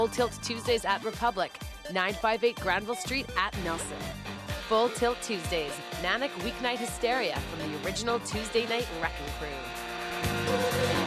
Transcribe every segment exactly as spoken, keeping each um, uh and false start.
Full Tilt Tuesdays at Republic, nine fifty-eight Granville Street at Nelson. Full Tilt Tuesdays, manic weeknight hysteria from the original Tuesday Night Wrecking Crew.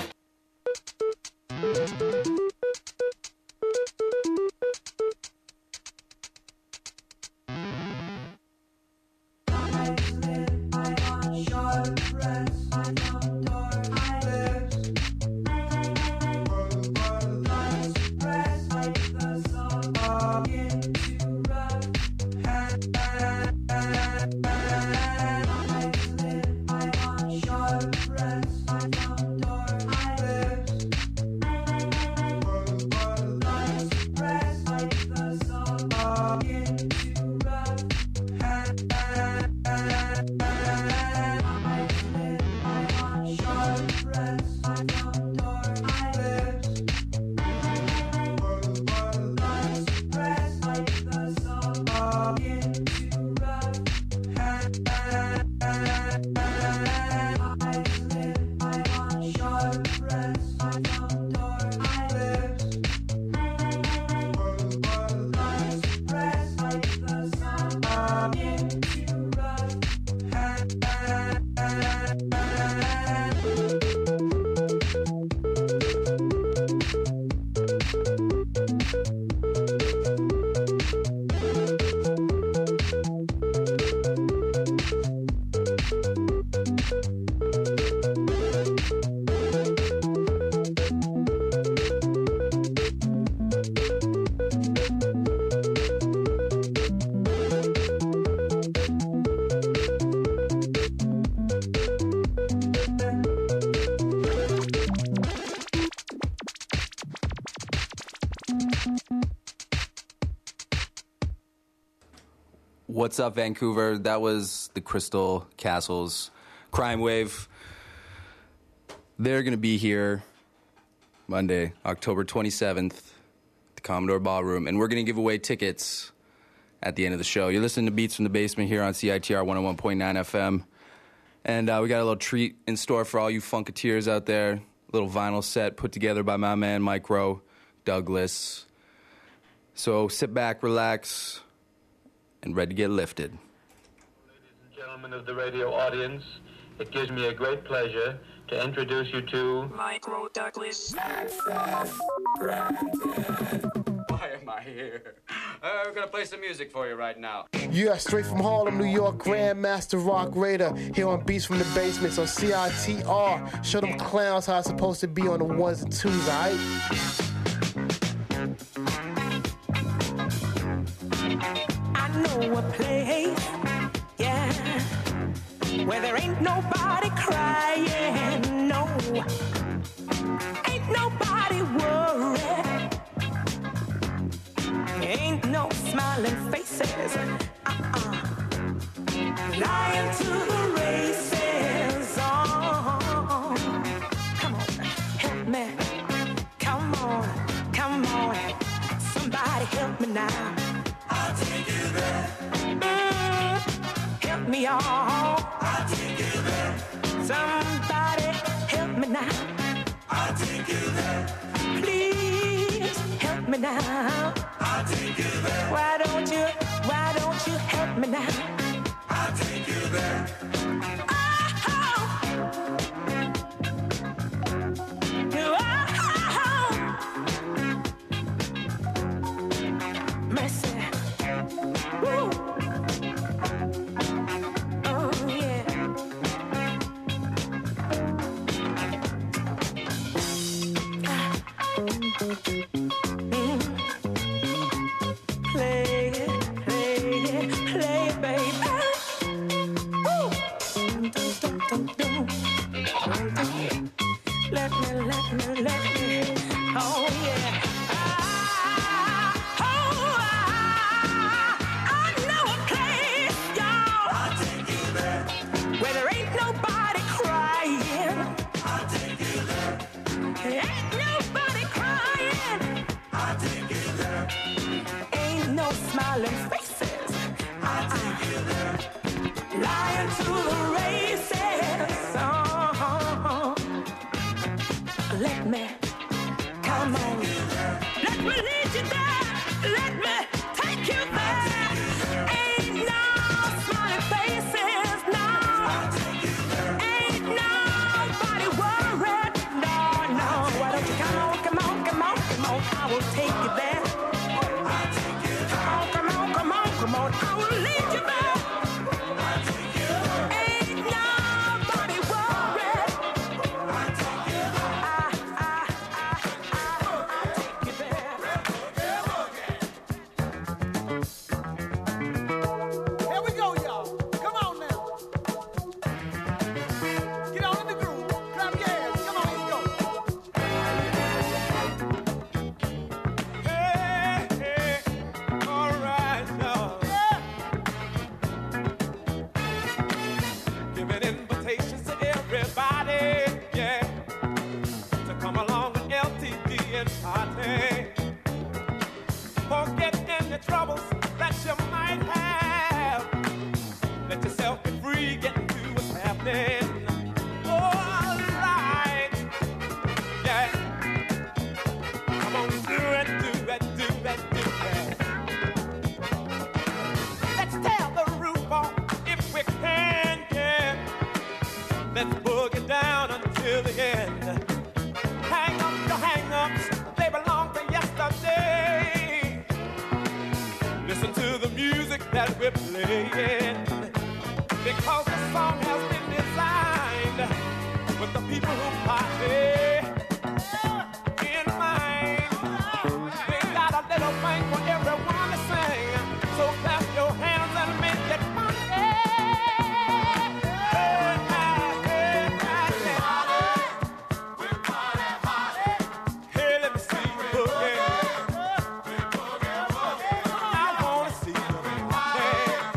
What's up, Vancouver? That was the Crystal Castles Crime Wave. They're going to be here Monday, October twenty-seventh, at the Commodore Ballroom, and we're going to give away tickets at the end of the show. You're listening to Beats from the Basement here on C I T R one oh one point nine F M, and uh, we got a little treat in store for all you Funketeers out there. A little vinyl set put together by my man Mike Rowe, Douglas. So sit back, relax, and ready to get lifted. Ladies and gentlemen of the radio audience, it gives me a great pleasure to introduce you to Micro Douglas. Why am I here? Uh, we're gonna play some music for you right now. Yeah, straight from Harlem, New York, Grandmaster Rock Raider, here on Beats from the Basements on C I T R. Show them clowns how it's supposed to be on the ones and twos, alright? I know a place, yeah, where there ain't nobody crying, no, ain't nobody worried, ain't no smiling faces, uh-uh, lying to the races, oh, come on, help me, come on, come on, somebody help me now. I'll take you there. Mm, help me all. I'll take you there. Somebody help me now. I'll take you there. Please help me now. I'll take you there. Why don't you, why don't you help me now? I'll take you there. Let me, come on, let me lead you take you there. I'll take you there. Come on, come on, come on, come on. I will lead you there. I'll take you there. Ain't nobody worried. I'll take you there. I, I, I, I, I'll take you there. Here we go, y'all. Come on now. Get on in the groove. Clap your hands. Come on, let's go. Hey, hey, all right, y'all. Giving invitations to everybody, yeah, to come along with L T D and party. Forget any troubles that you might have. Let yourself be free, get into what's happening. All right, yeah. Come on, do it, do it, do it, do it. Let's tear the roof off if we can, yeah. Let's boogie down until the end. Hang up your hang-ups, they belong to yesterday. Listen to the music that we're playing, because the song has been designed with the people who party in mind. We got a little thing for everyone to sing, so clap your hands and make it funky. Hey, hey, hey, hey, hey. Hey, let me see you boogie. I wanna see you boogie.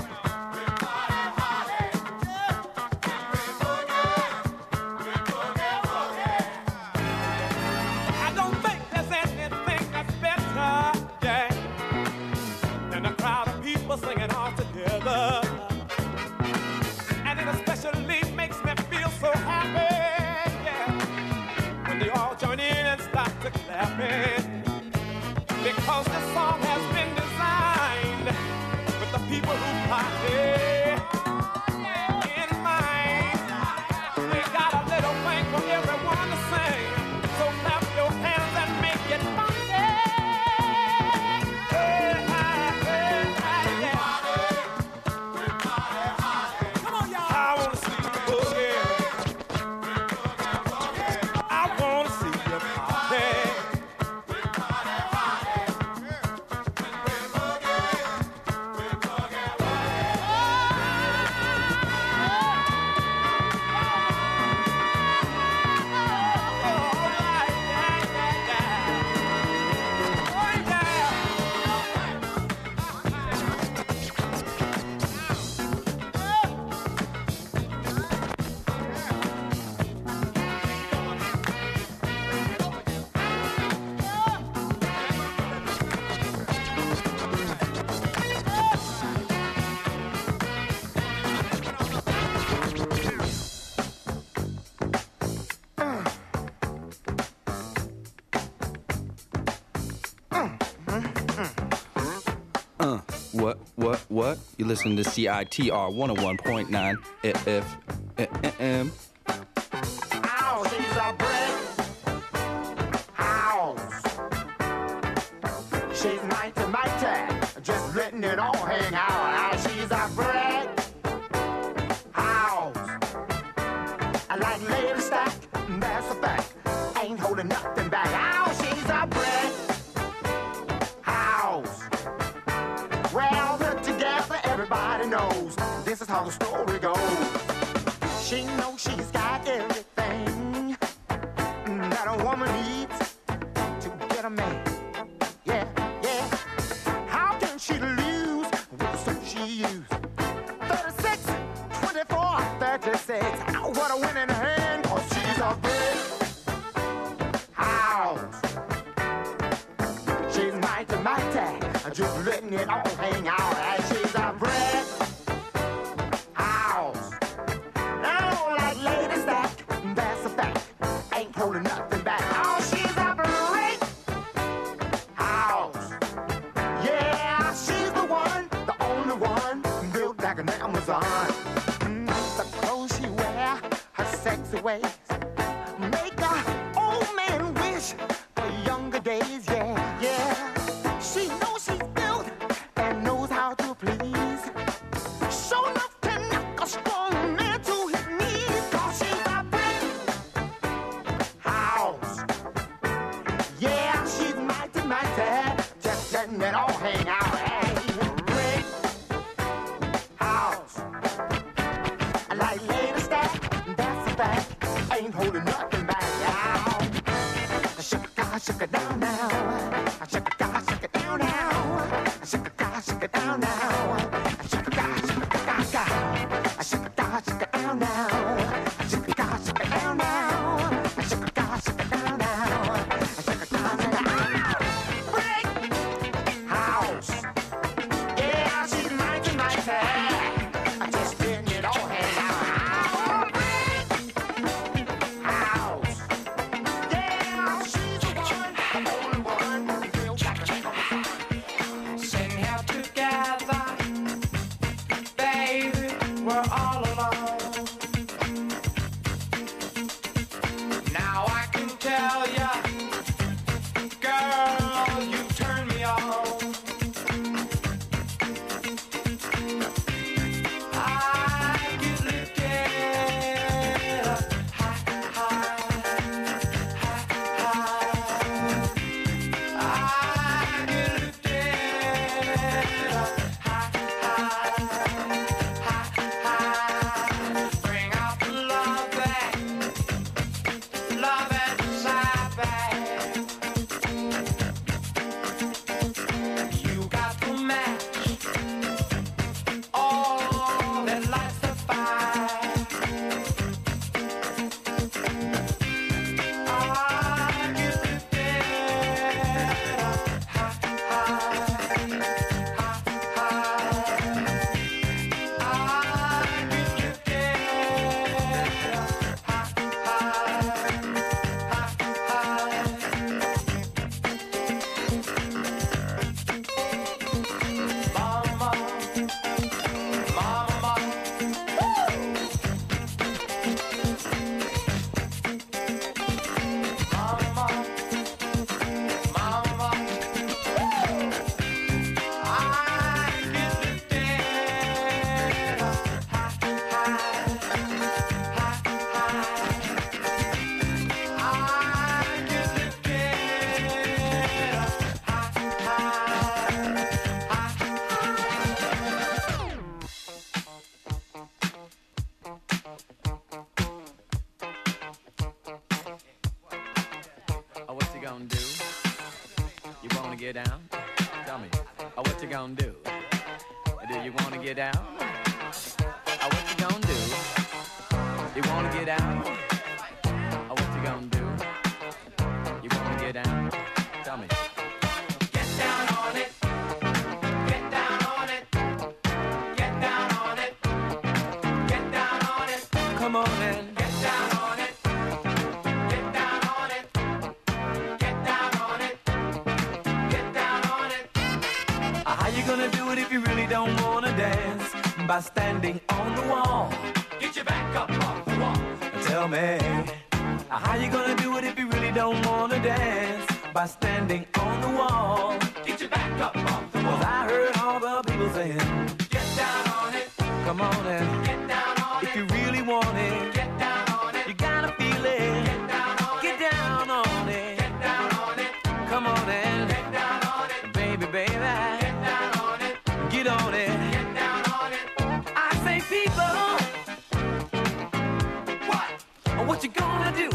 I don't think there's anything that's better, yeah, than a crowd of people singing all together. And it especially makes me feel so happy, yeah, when they all join in and start to clapping, because this song has been designed with the people who party in mind. We got a little thing for everyone to sing, so clap your hands and make it funky. Hey, hey, hey, hey, yeah. Come on, y'all. I wanna see you boogie. I wanna see you party. Uh, what, what, what? You listen to C I T R one oh one point nine F M. Ow, she's a brick house. She's mighty, mighty, just letting it all hang out. Ow, she's a brick house. I like lady stack, that's a fact. Ain't holding nothing back. Ow, she's a brick house. Well put together, everybody knows this is how the story goes. She knows she's got everything that a woman needs to get a man. Yeah, yeah. How can she lose with the suit she used? thirty-six, twenty-four, thirty-six. Oh, what a winning hand, cause she's a big house. She's mighty, mighty, just letting it all hang out. And she's a brick house. I don't like ladies that, that's a fact. Ain't holding nothing back. Oh, she's a brick house. Yeah, she's the one, the only one, built like an Amazon. Mm, the clothes she wear, her sexy ways, make a old man wish for younger days. Yeah, yeah. down now. Shake it down, shake it down, shake it down, shake it down now. Shake it down, shake it down now. Shake it down, shake it down now. Shake it down, shake it down. Break house. Yeah, she's ninety ninety. Just getting it all hands out. Break house. Yeah, she's the one, the only one. Feel like a Sitting here together, baby, we're all alone. Now I can tell ya, girl, you turn me on. I get lifted up high, high, high, high. I get lifted up high, high, high, high. Bring out the love back, love and desire back. You got the match, all that lights the fire. I get lifted up high, high, high, high. I get lifted up high, high, high, high. Mama, mama, mama, mama, I get lifted up high, high, high, high. I get lifted up high, Oh, what you gonna do? You wanna get down? Tell me. Oh, what you gonna do? Do you wanna get down? Oh, what you gonna do? You wanna get down? Oh, what you gonna do? You wanna get down? Tell me. Get down on it. Get down on it. Get down on it. Get down on it. Come on and Get down on it. Get down on it. Get down on it. Get down on it. how you gonna do it if you really don't wanna dance? By standing on the wall. Get your back up off the wall. Tell me, how you gonna do it if you really don't wanna dance? By standing on the wall. Get your back up off the wall. Cause I heard all the people saying, Get down on it. come on and Get down on if it. you really want it, Get down on it. you gotta feel it. Get down on Get it. down on it. Get down on it. Come on and Get down on it. baby, baby, Get down on it. get on it. Get down on it. I say, people, What? what you gonna do?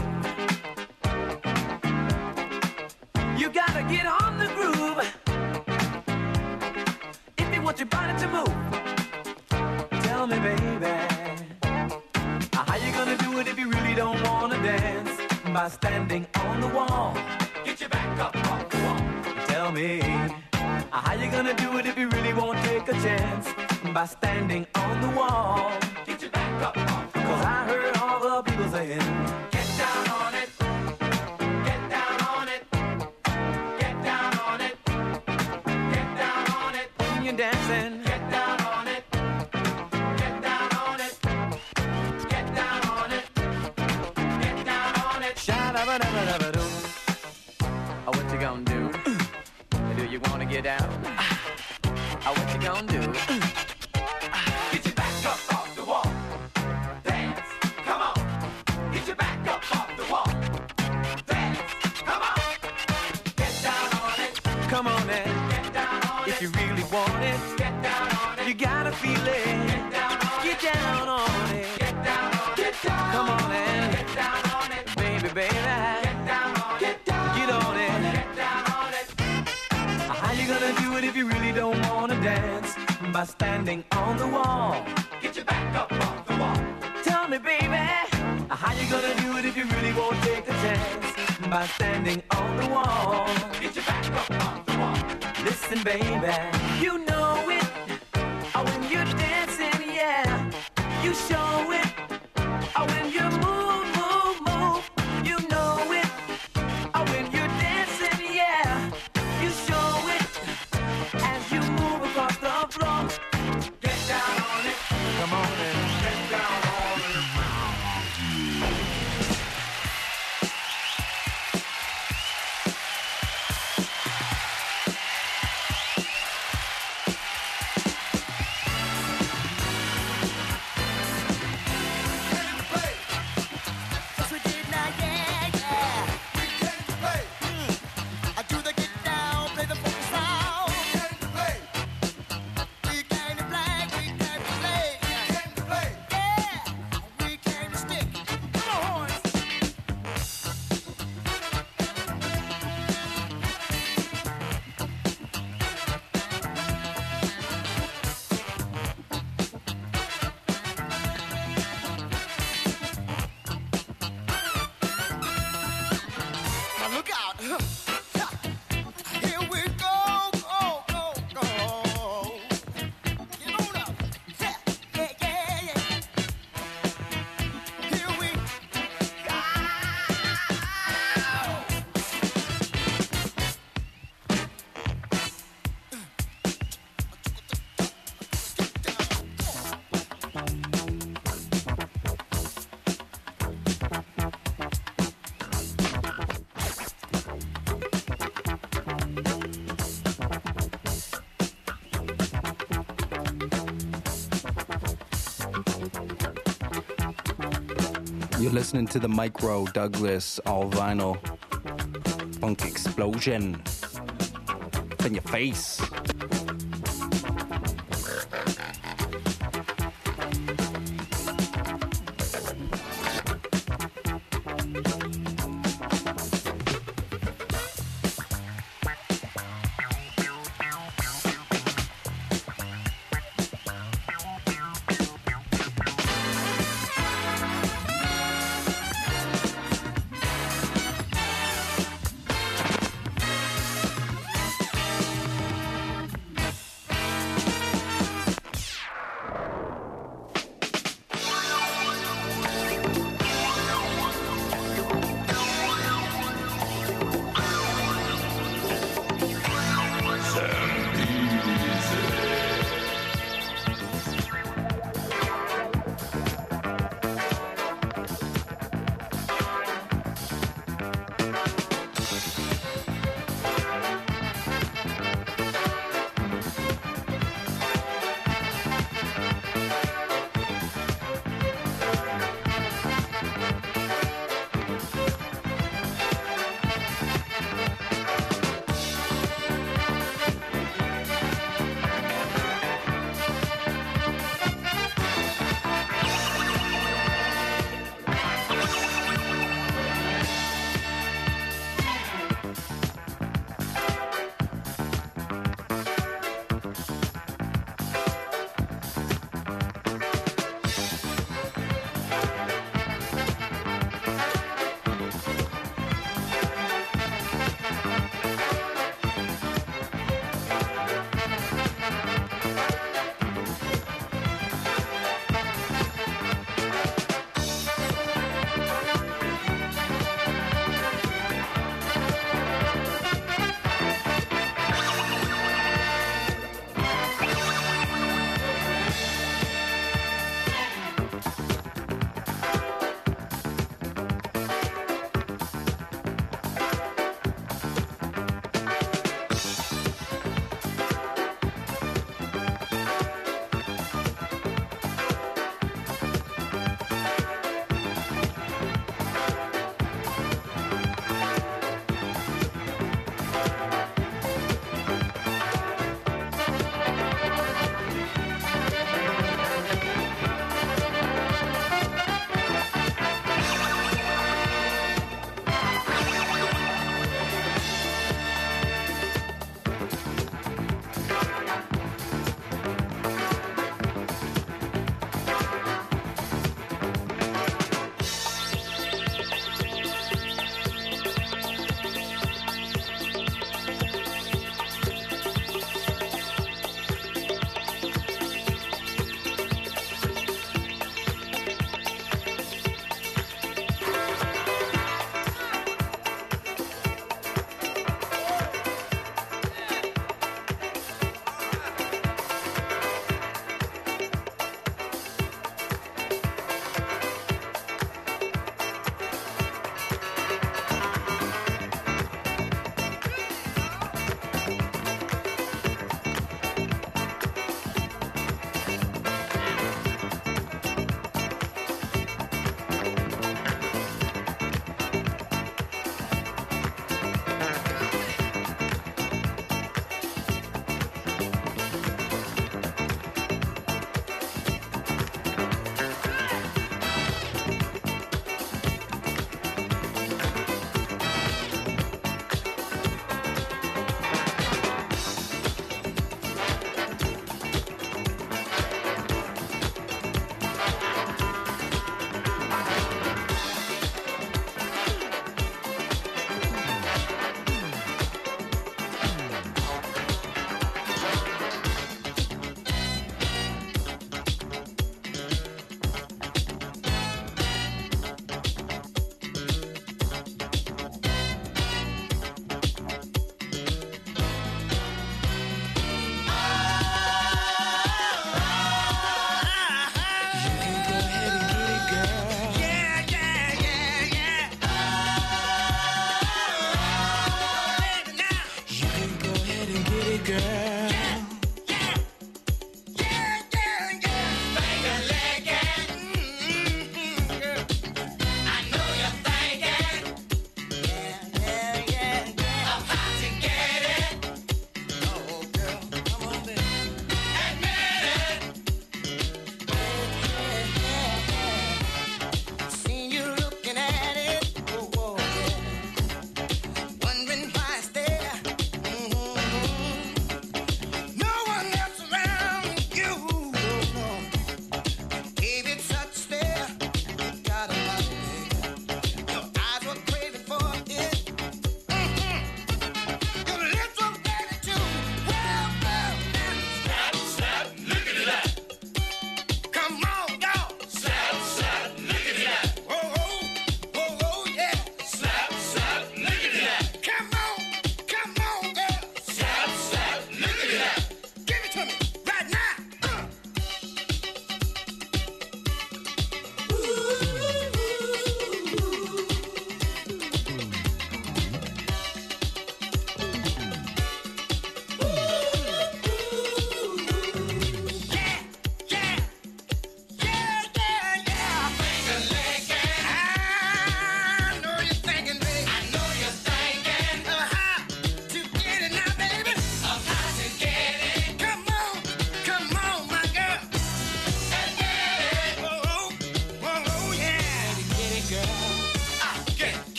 You gotta get on the groove if you want your body to move. Tell me, baby, how you gonna do it if you really don't wanna dance? By standing on the wall. Get your back up off the wall. Tell me, how you gonna do it if you really won't take a chance? By standing on the wall. Get your back up off the Cause wall. I heard all the people saying, Get down on it. Get down on it. Get down on it. Get down on it. when you're dancing, Get down on it. Get down on it. Get down on it. Get down on it. sha-da-ba-da-ba-da-ba-doo. Oh, what you gonna do? Do you wanna get down? Oh, what you gonna do? Get your back up off the wall. Dance. Come on. Get your back up off the wall. Dance. Come on. Get down on it. Come on and Get down on if it. you really want it, Get down on it. you gotta feel it. Get down on it. Get down on it. Get down on it. Get down Come on and Get down on it. baby, baby, Get down on it. Get down get on it. Get down on it. How you gonna gonna do it if you really don't wanna dance? By standing on the wall. Get your back up off the wall. Tell me, baby, how you gonna do it if you really won't take the chance? By standing on the wall. Get your back up off the wall. Listen, baby, you know it. Oh, when you're dancing, yeah, you show it. Oh, when you move, move, move, you know it. Oh, when you're dancing, yeah, you show it. As you move across the floor, get down on it. Come on and get down on it. You're listening to the Micro Douglas all vinyl funk explosion in your face.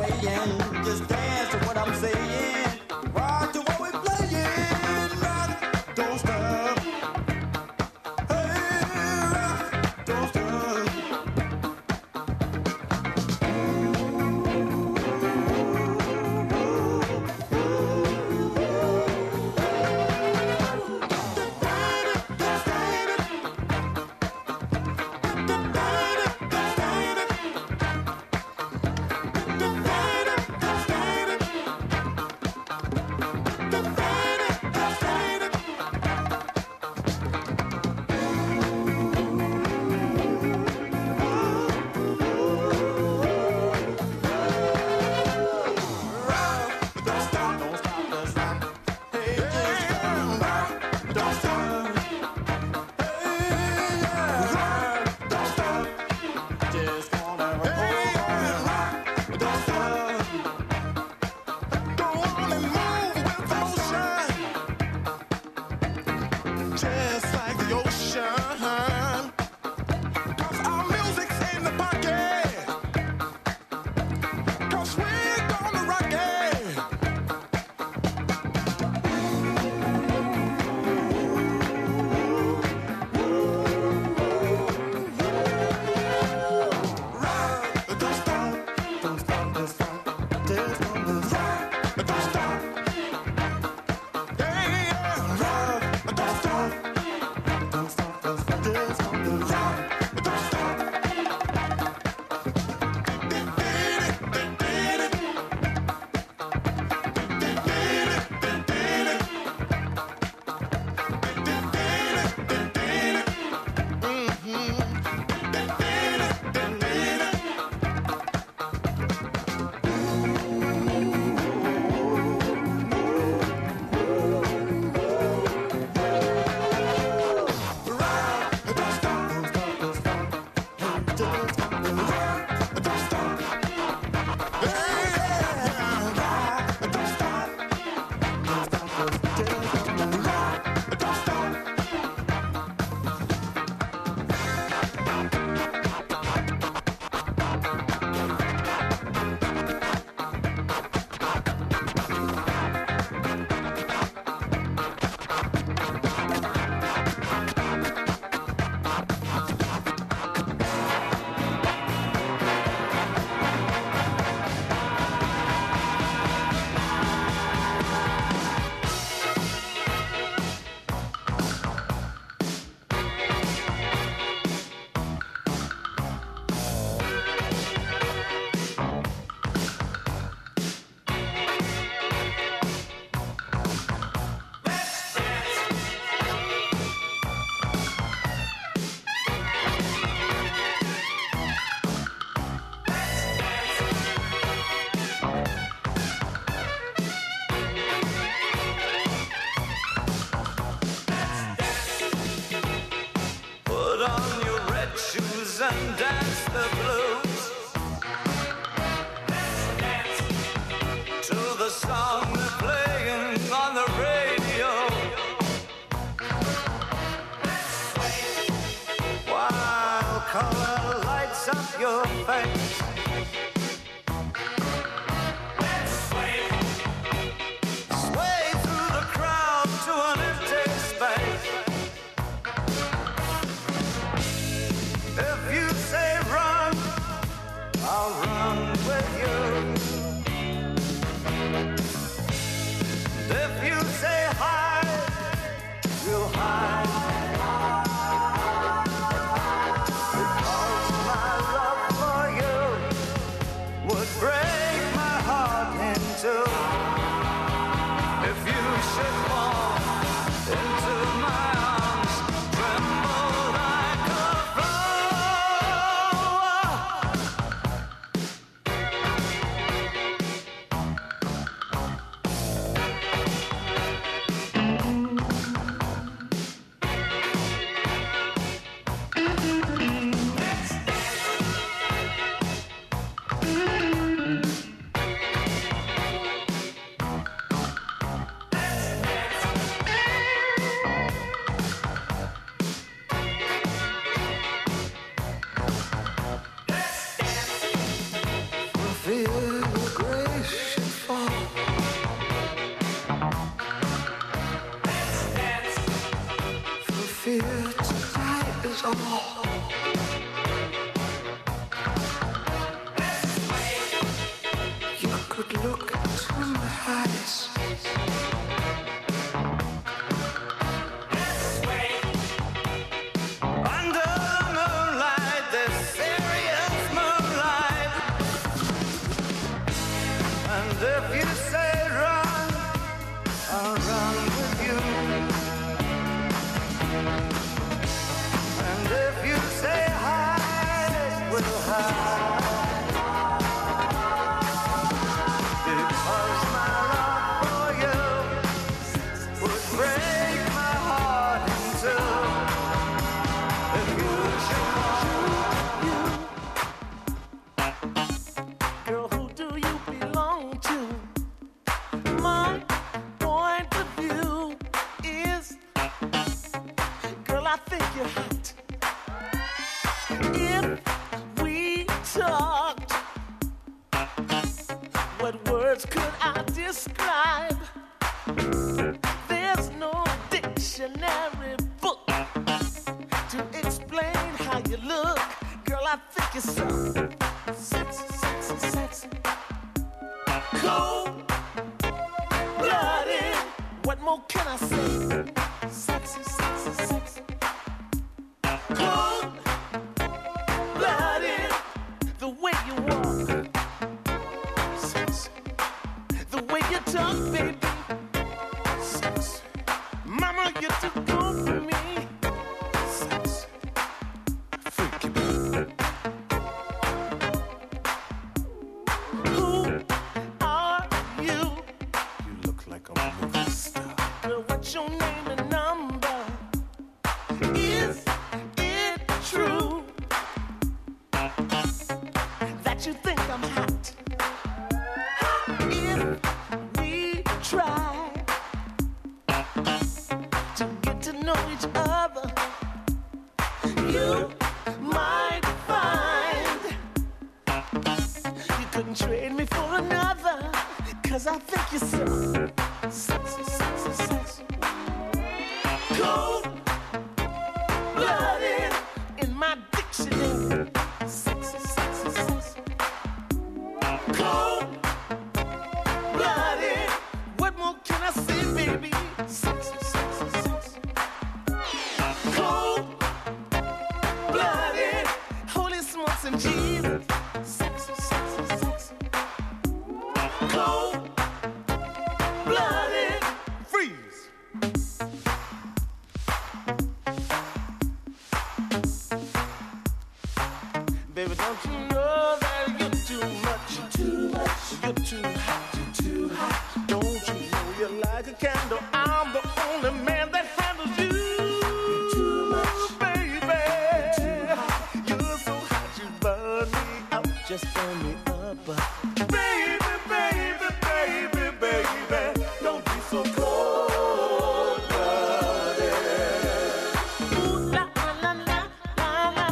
playing. Just dance to what I'm saying. Rock to what we're playing. Rock, don't stop. Hey, rock, don't stop. Just like the ocean, 'cause our music's in the pocket, 'cause we're gonna rock it. Rock, don't stop, don't stop, don't stop, don't stop, don't stop, don't stop. Yeah, yeah, rock, don't stop. Don't stop, don't stop, don't stop, don't stop, don't stop. Put on your red shoes and dance the blues. To the song they're playing on the radio. While color lights up your face. Sway through the crowd to an empty space. If you say run, I'll run with you. If you say hide, we'll hide. Because my love for you would look into my eyes. Under the moonlight, this serious moonlight. And if you say run, I'll run with you. And if you say hide, we'll hide. Because my love for you would break my heart in two. If you should Girl, who do you belong to? My point of view is, girl, I think you're hot. If we talked, what words could I describe? There's no dictionary book to explain how you look. Girl, I think you're so sexy, sexy, sexy. Cold blooded. What more can I say? Sexy, sexy, sexy. Cold blooded. The way you walk, sexy. The way you talk, baby, sexy. Mama, you're too good for me. Sexy. Freaky baby. Who are you? You look like a movie star. Girl, what's your name and number? Is it true that you think I'm hot? If we try to get to know each other, you might find you couldn't trade me for another. Cause I think you're so sexy, sexy, sexy. Cold blooded in my dictionary. Sexy, sexy, sexy. Cold blooded. What more can I say, baby? Sexy, sexy, sexy. Cold blooded. Holy smokes and Jesus. Sexy, sexy, sexy. Cold blooded. Freeze. Baby, don't you know that you're too much? You're too much. You're too hot. You're too hot. Don't you know you're like a candle? I'm the only man that handles you. You're too much, baby. You're too hot. You're so hot, you burn me out. Just burn me up. Baby, baby, baby, baby, don't be so cold-blooded. Ooh, la, la, la, la, la, la.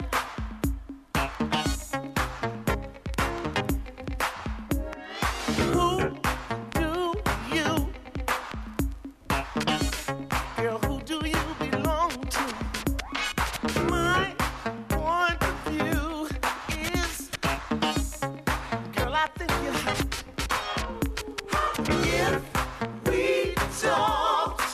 Who do you, girl, who do you belong to? My point of view is, girl, I think you're hot. If we talked,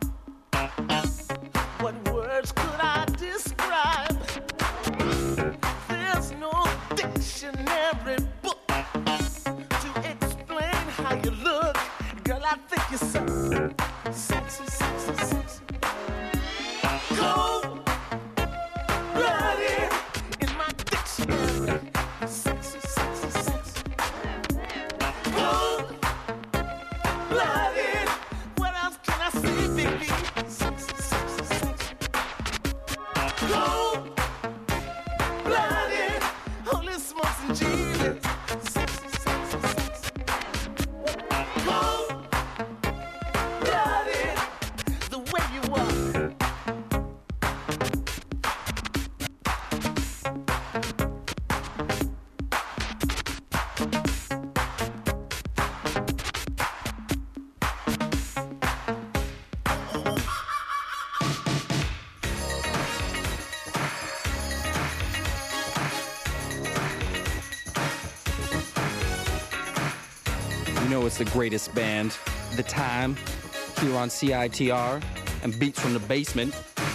what words could I describe? There's no dictionary book to explain how you look. Girl, I think you're so sexy, sexy, sexy. Cold blooded in my dictionary. Sexy, sexy, sexy. Cold blooded. What else can I say, baby? Sexy, sexy, sexy. Cold blooded. Holy smokes and Jesus. Sexy, sexy, sexy. Cold blooded. The way you walk. You know it's the greatest band, The Time, here on C I T R and Beats from the Basement.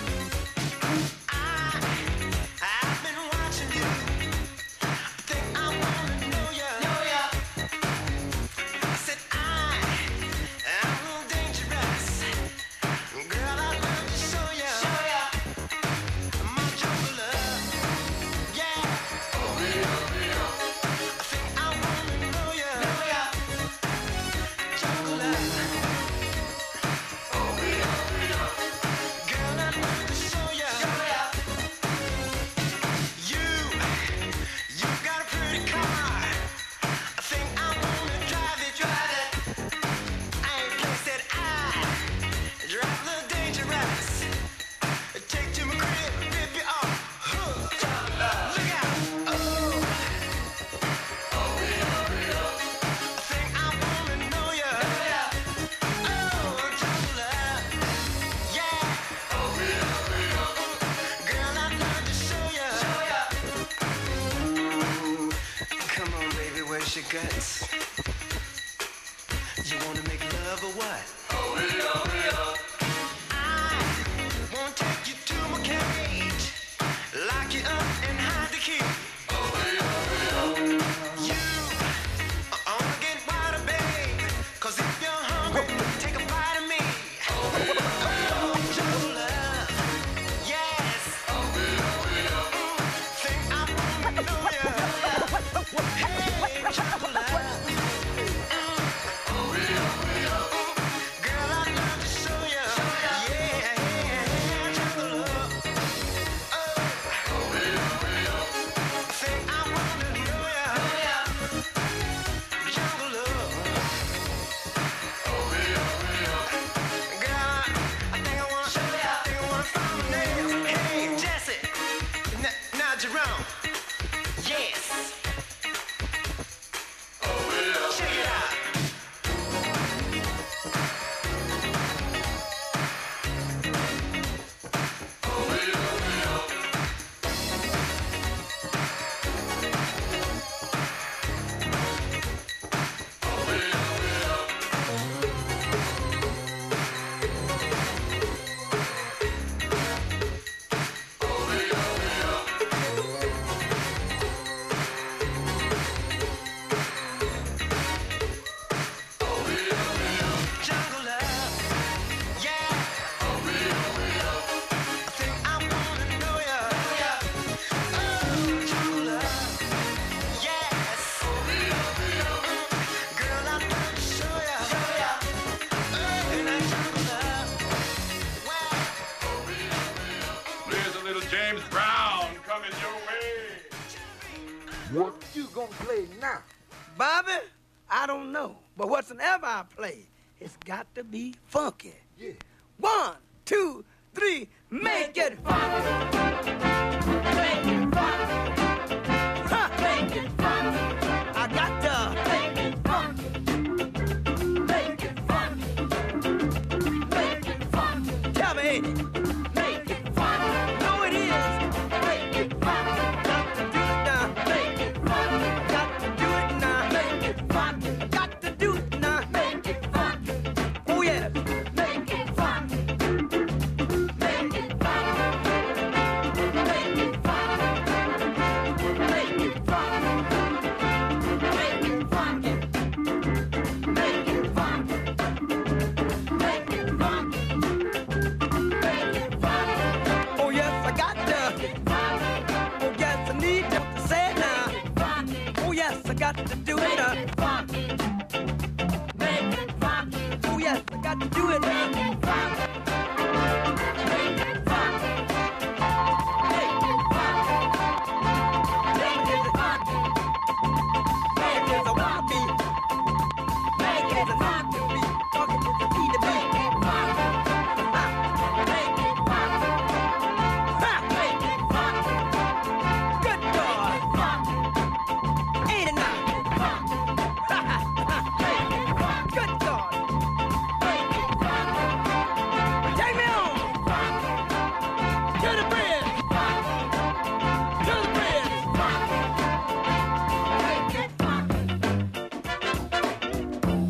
Guts. You wanna make love or what? Oh, yeah, oh, yeah. I wanna take you to my cage, lock you up and hide the key. Oh, yeah, oh, yeah. You are on again, water, babe. Cause if you're hungry, take a bite of me. Oh, yeah, oh, yeah. Jungle love, yes. Oh, yeah, oh, yeah. Mm, think I wanna know ya. Hey, jungle love. What you gonna play now? Bobby, I don't know. But whatsoever I play, it's got to be funky. Yeah. One, two, three, make it funky. Make it funky. Ha, make it funky. I got to make it funky. Make it funky. Make it funky. Tell me, ain't it? Make it funky. No, it is. Make it funky. Got to do it now. Make it funky. Got to do it now. Make it funky. Got to do it now. Make it funky. Oh, yes. Make it funky. Make it funky. Make it funky. Make it funky. Make it funky. Make it funky. Make it funky. Make it funky. Oh, yes, I got to. Oh, yes, I need to say it now. Oh, yes, I got to do it now. Oh, yes, I got to do it now. Make it funky. Make it funky. Make it funky. Make it a wild beat. Make it a funky beat. Funky is the key to make it funky. Ha. Make it funky. Ha. Make it funky. Good boy. Ain't it now? Ha, ha, ha. Make it funky. Good God. Make it funky. Take me on. To the bridge. To the bridge. Make it funky.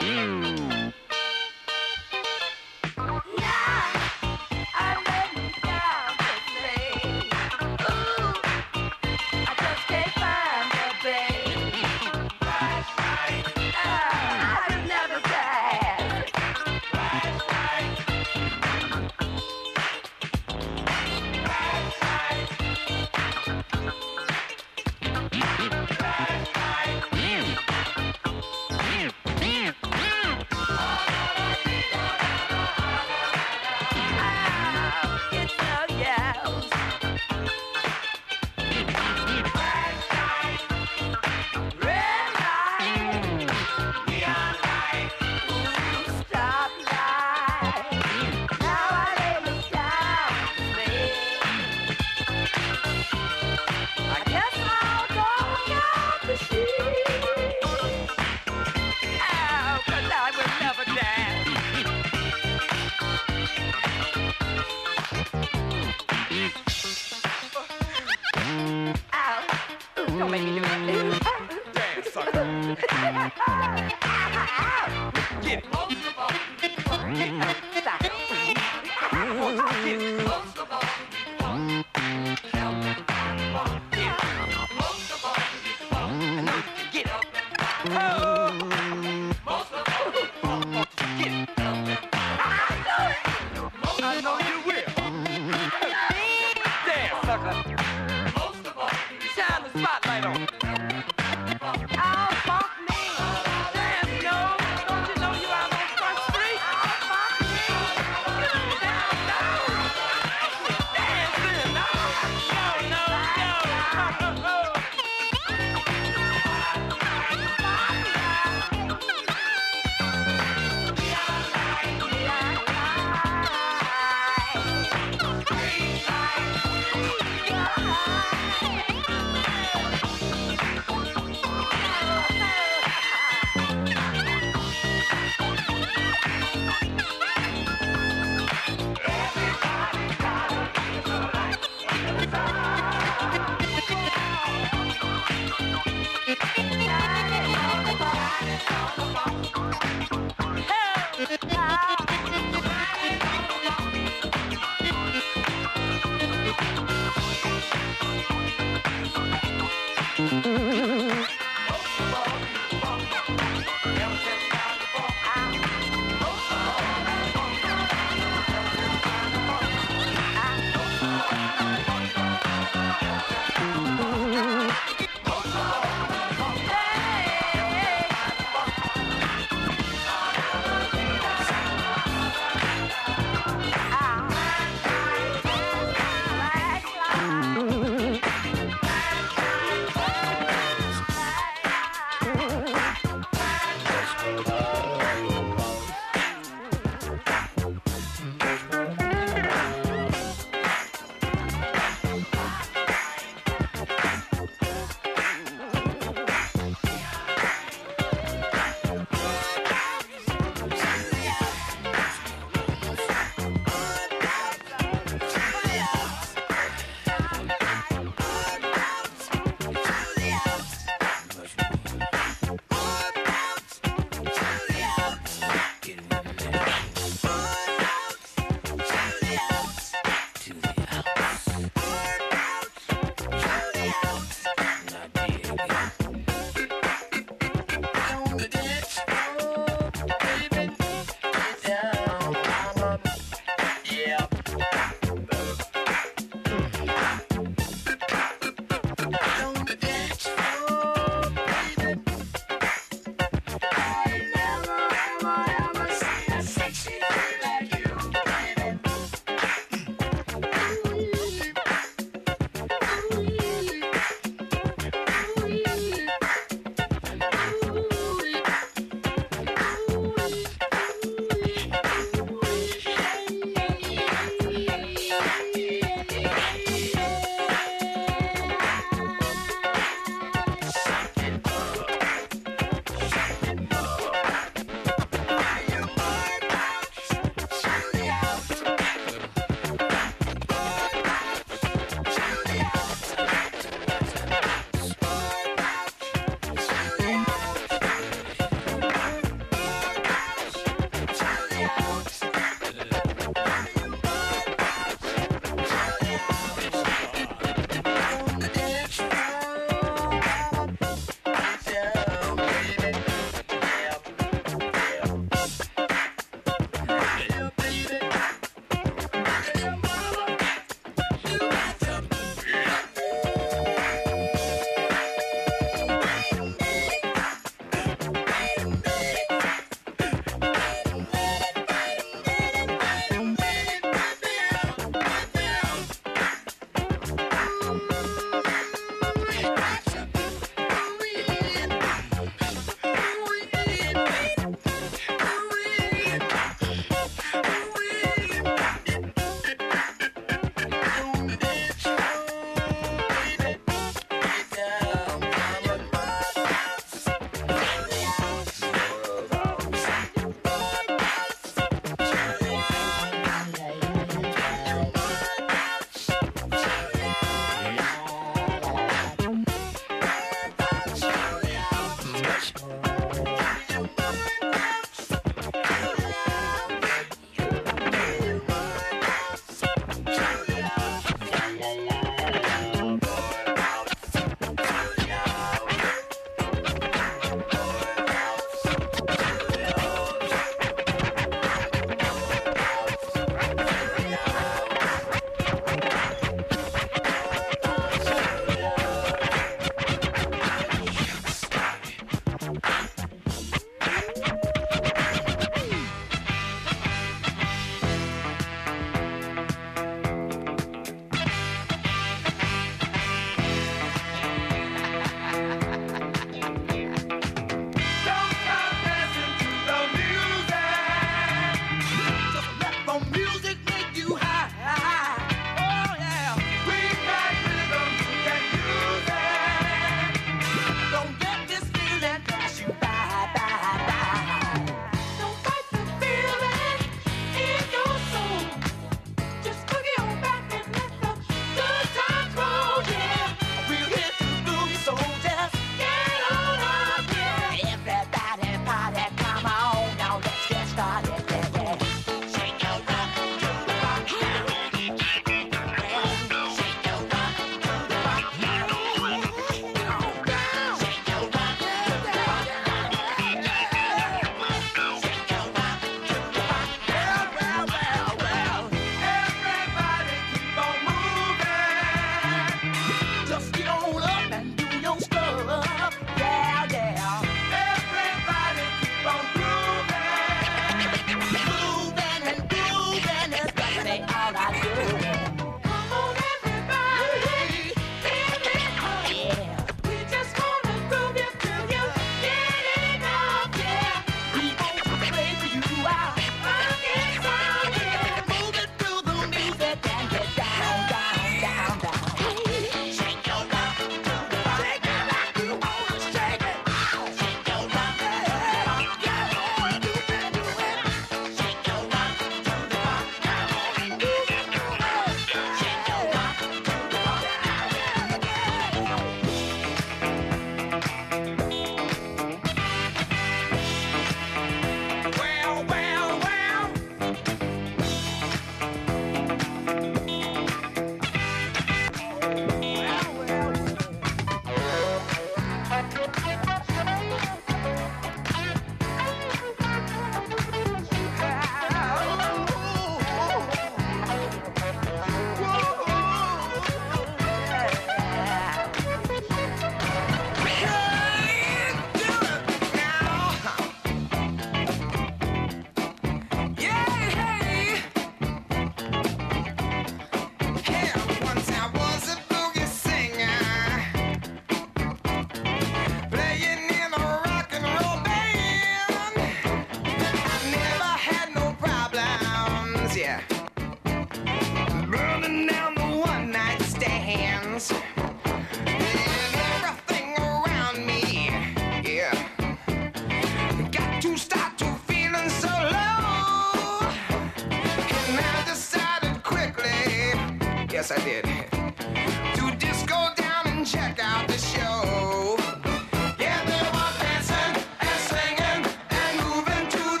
Yeah.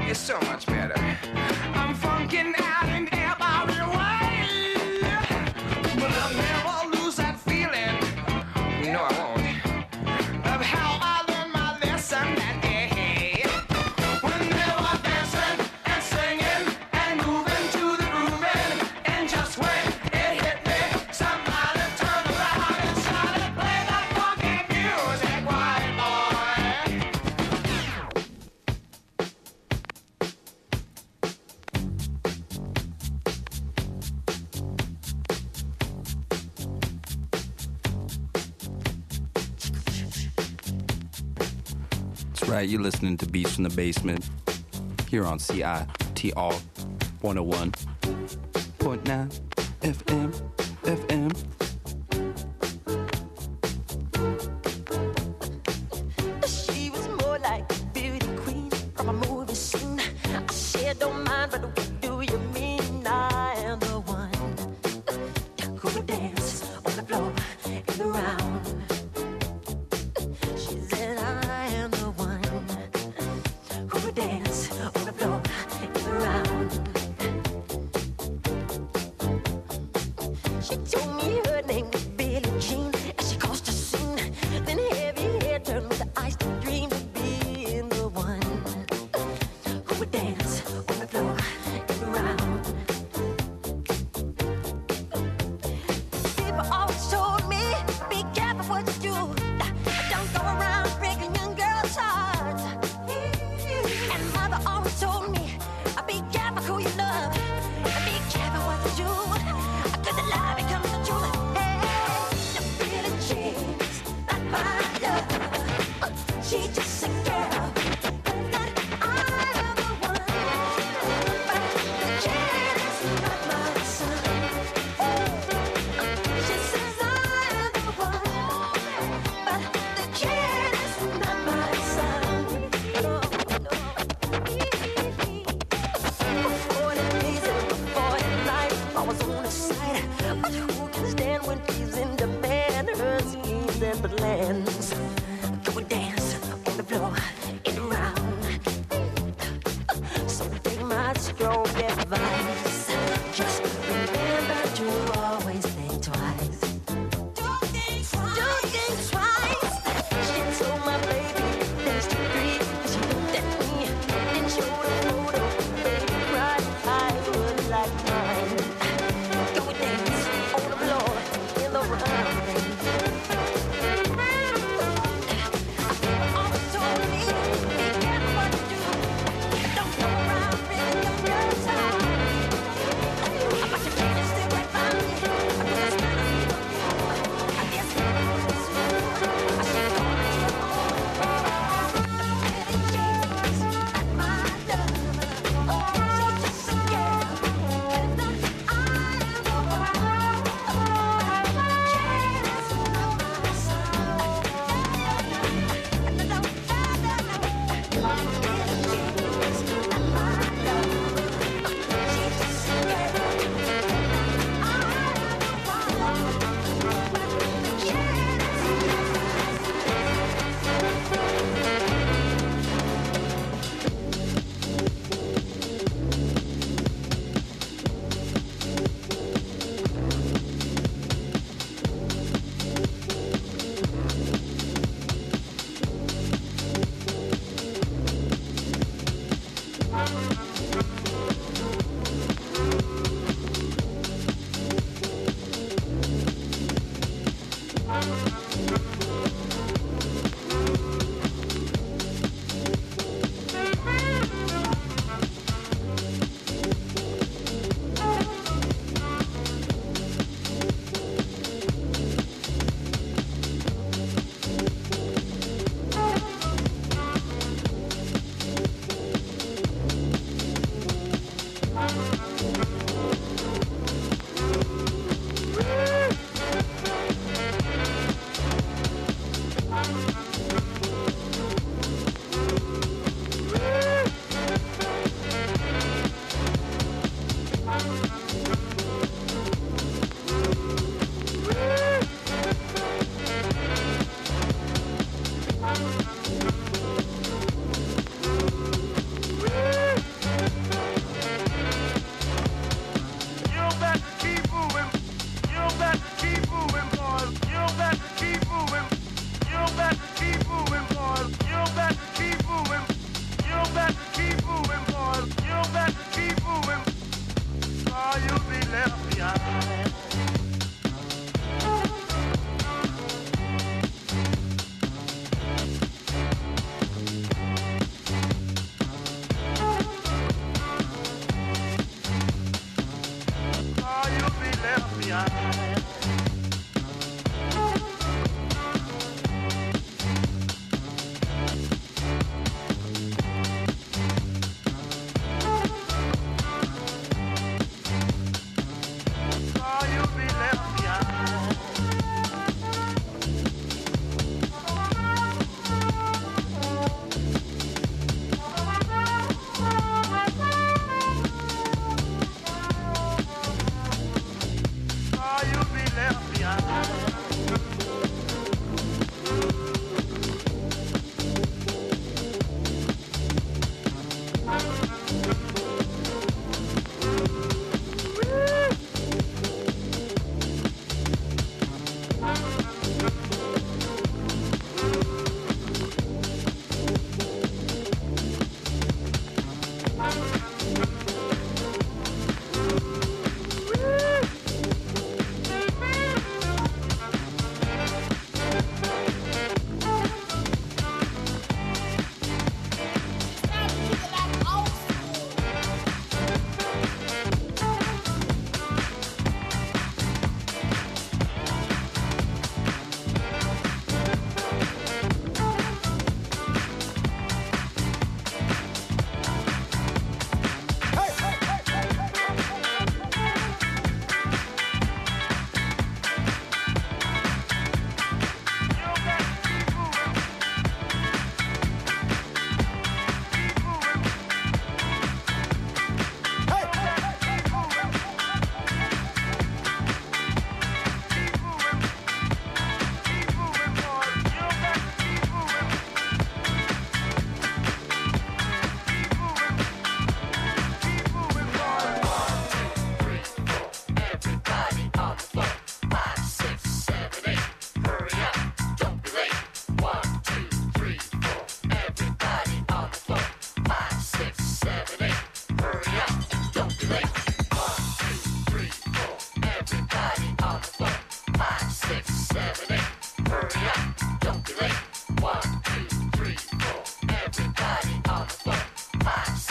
It's so much better. I'm funkin' out in every way, but I'll never lose that feeling. No, I won't. Of how I learned my lesson that day. When they were dancing and singing and moving to the grooving, and just when it hit me, somebody turned around and started playing that funky music, white boy. That's right, you're listening to Beats from the Basement here on C I T R one oh one point nine F M. F M. She was more like a beauty queen from a movie scene. I said, don't mind, but what do you mean? I am the one who would dance on the floor in the round. She said, I am the one who would dance on the floor in the round. She told me her name was Billie Jean, and she caused a scene. Then heavy hair turned with the ice to dream of being the one who would dance on the floor and around. People always told me, be careful what you do. Don't go around breaking young girls' hearts. And mother always told me, be careful who you love. Be careful what you do. Cause the lie becomes the truth. Hey, the Billie Jean's not my love. She just a girl. That I am the one. But the Jean's not my son. She says I am the one. But the Jean's not my son. No, no. Before the days and before the night, I was on his side. But who can stand when he's in demand? Her schemes and plans. Go and dance on the floor in the round. So take my strong advice. Just remember to always think twice. Do think twice. She told my baby there's two three. She looked at me, then showed a photo. Baby cried, I would like mine. Go and dance on the floor in the round. Always told me, be careful what you do. Don't go around breaking your girl's heart. But you can't still right by me. I put a spell on you. I guess it was you. I should call it your own. Billie Jean's not my love. She's just a girl. And I am the one. Jean's not my son. Billie Jean's not my love. She's just a girl.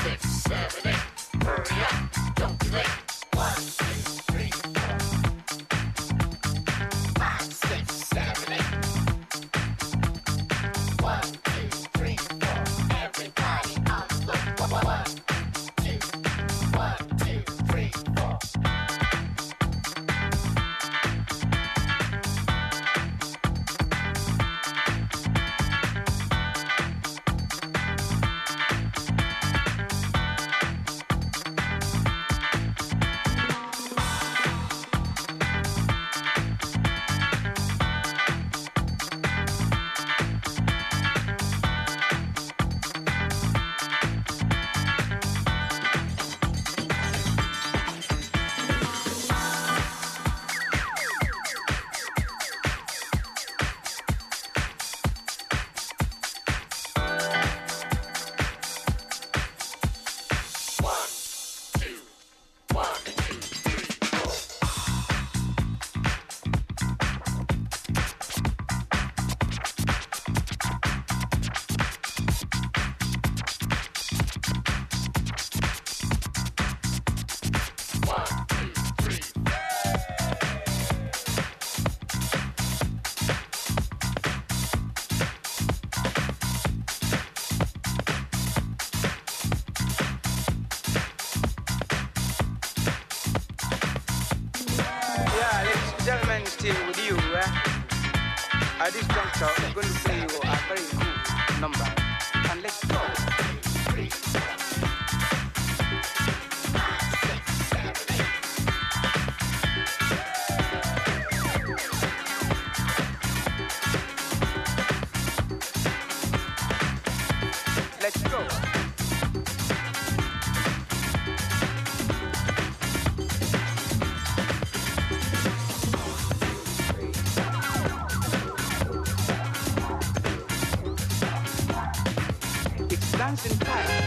six, seven, eight. Hurry up, don't be late. One, two, three, four. Five, six, seven, eight. One, two, three, four. Everybody on the floor. One, two, one, two, three, four. Gentlemen, still with you, eh? At this juncture, I'm going to play you a very cool number. And let's go. Let's go. Dancing time.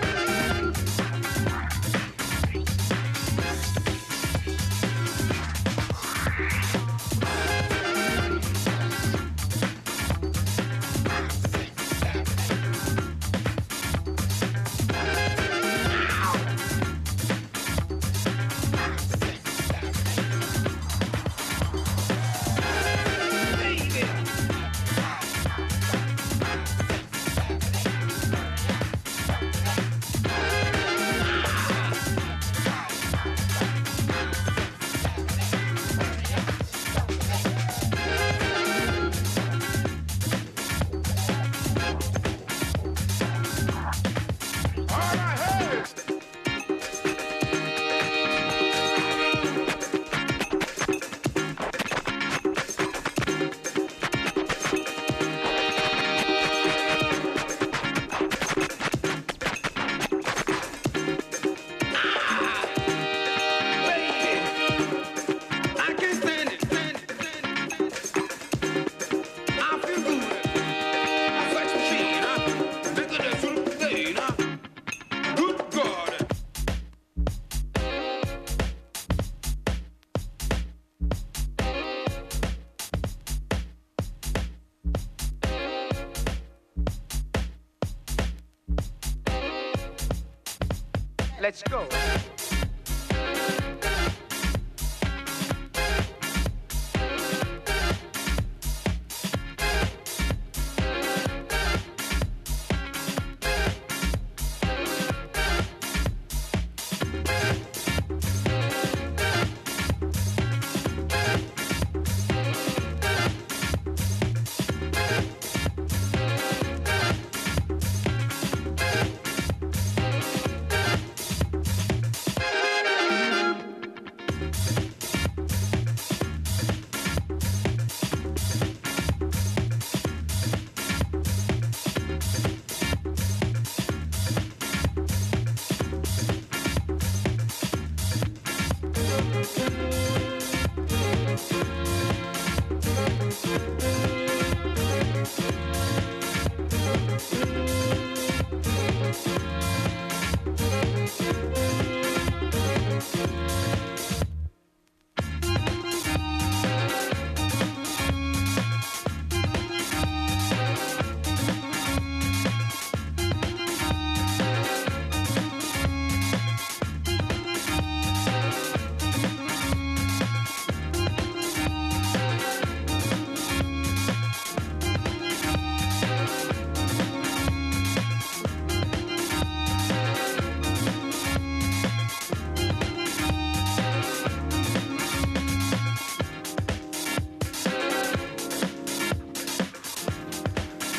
Let's go.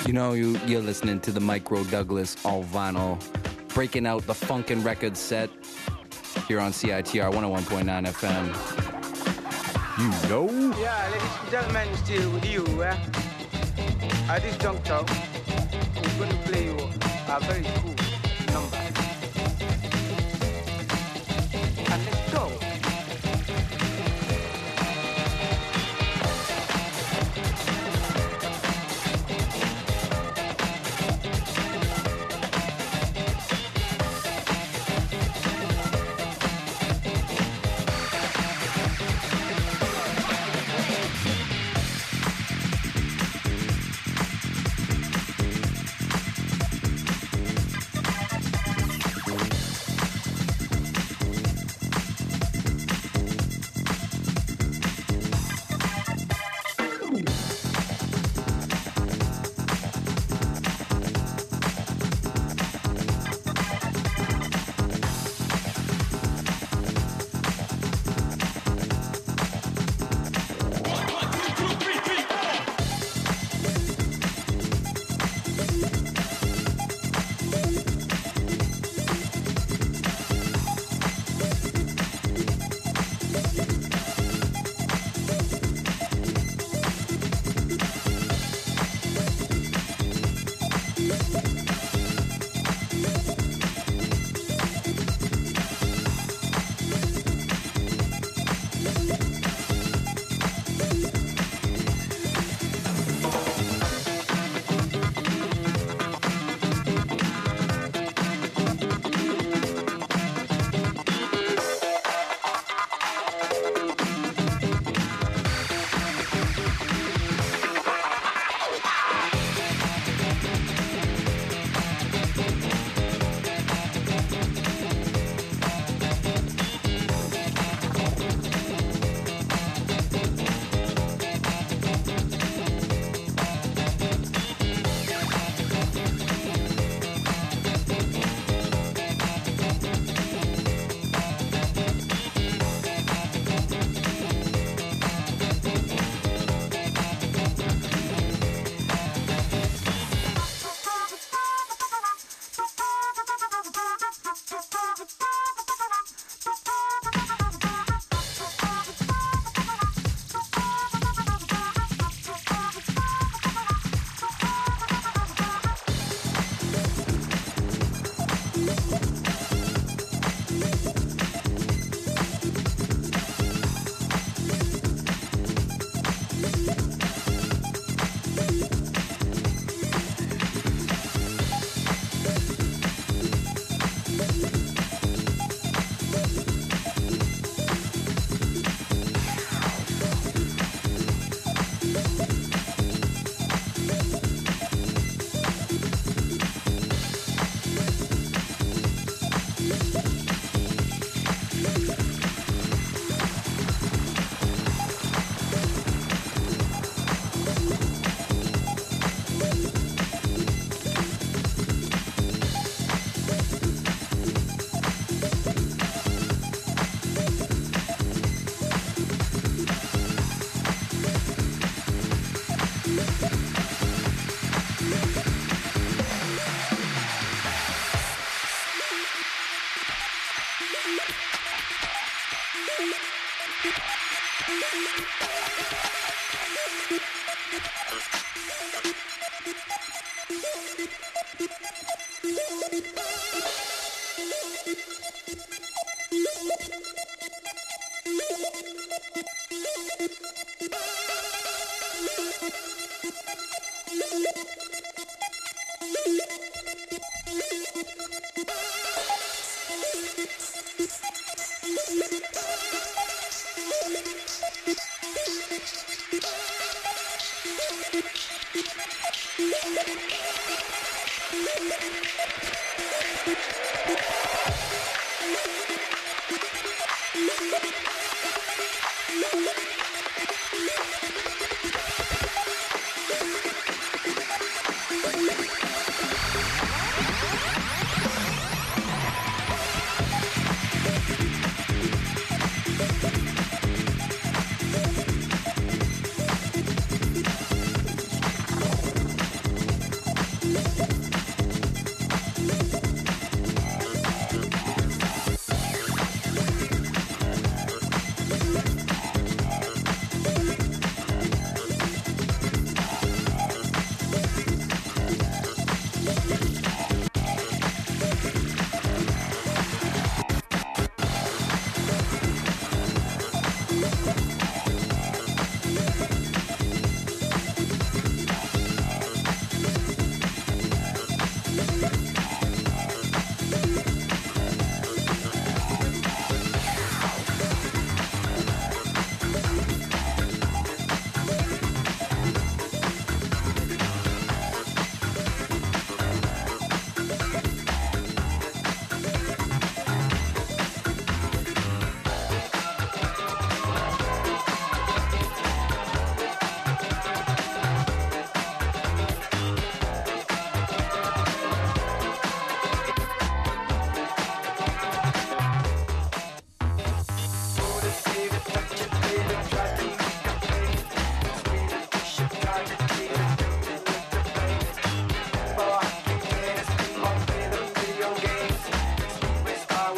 You know, you, you're listening to the Micro Douglas all vinyl, breaking out the Funkin' Records set here on C I T R one oh one point nine F M. You know? Yeah, ladies and gentlemen, still with you, eh? At this juncture, we're going to play you a very cool number. And let's go.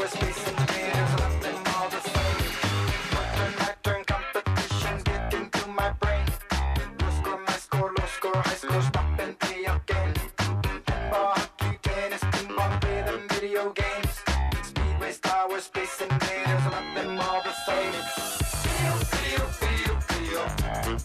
we're space invaders, nothing all the same. Turn back, turn competition, get into my brain. Low score, my score, low score, high score, stop and play again. Handball, hockey, tennis, ping pong, rhythm, video games. Speedway, Star Wars, space invaders, nothing all the same. Video, video, video, video.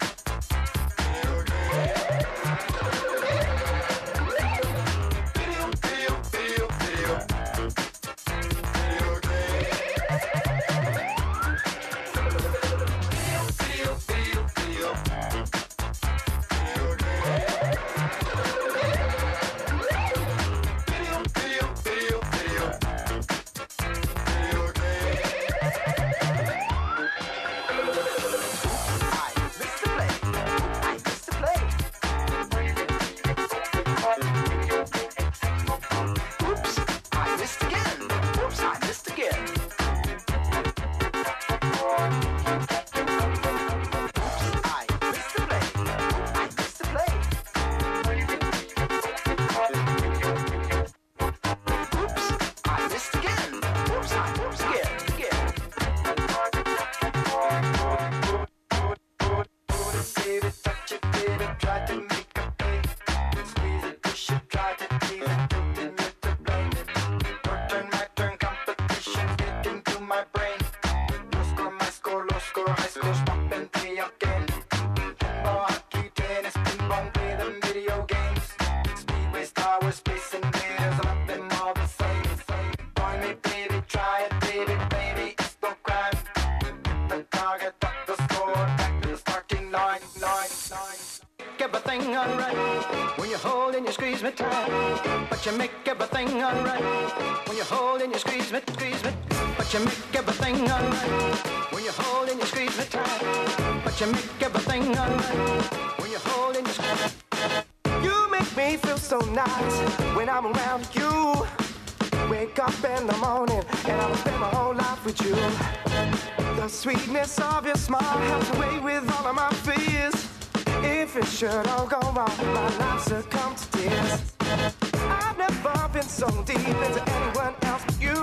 Everything alright when you hold and you squeeze me tight, but you make everything alright when you hold and you squeeze me, squeeze me. But you make everything alright when you hold and you squeeze me tight, but you make everything alright when you hold and you squeeze me. You make me feel so nice when I'm around you. Wake up in the morning and I'll spend my whole life with you. The sweetness of your smile helps away with all of my fears. If it should all go wrong, my life succumb to tears. I've never been so deep into anyone else but you.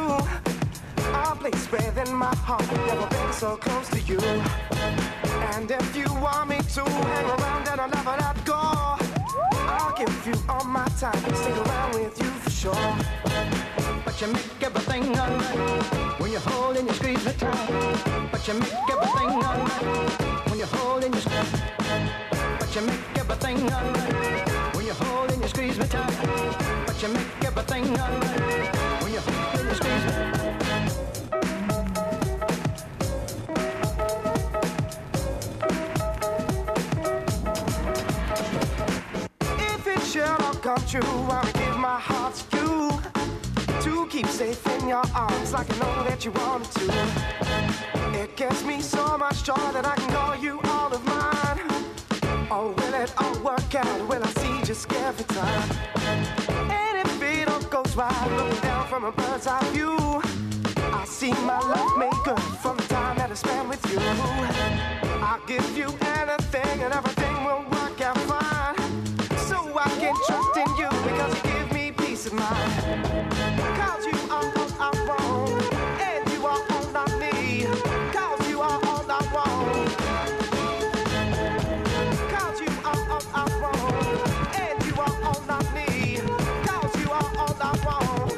A place within my heart, never been so close to you. And if you want me to hang around and I'll never let go, I'll give you all my time, stick around with you for sure. But you make everything alright when you hold and you squeeze me tight. But you make everything alright when you hold and you squeeze me. But you make everything alright when you hold and you squeeze me tight. But you make everything alright when you hold and you squeeze me. If it should all come true, I'll give my heart to you, to keep safe in your arms like I know that you wanted to. It gives me so much joy that I can call you all of mine. Oh, will it all work out? Will I see just every time? And if it all goes right, looking down from a bird's eye view, I see my love made good from the time that I spent with you. I'll give you anything and everything will work out fine. So I can trust in you because you give me peace of mind. Cause you are all I want, and you are all I need. Cause you are all I want. Cause you are all I want, and you are all I need. Cause you are all I want.